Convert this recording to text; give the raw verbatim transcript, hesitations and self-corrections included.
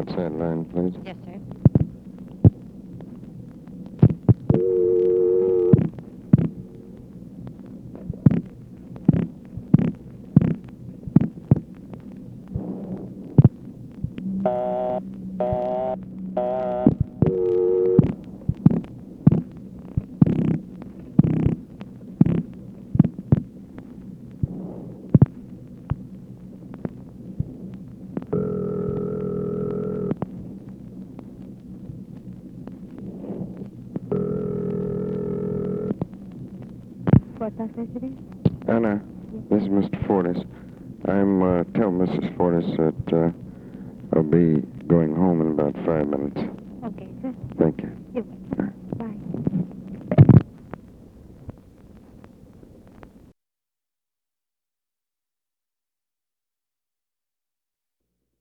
outside line, please. Yes, sir. Fort Toxicity? Anna, this is Mister Fortis. I'm, uh, tell Missus Fortis that, uh, I'll be going home in about five minutes. Okay, sir. Thank you.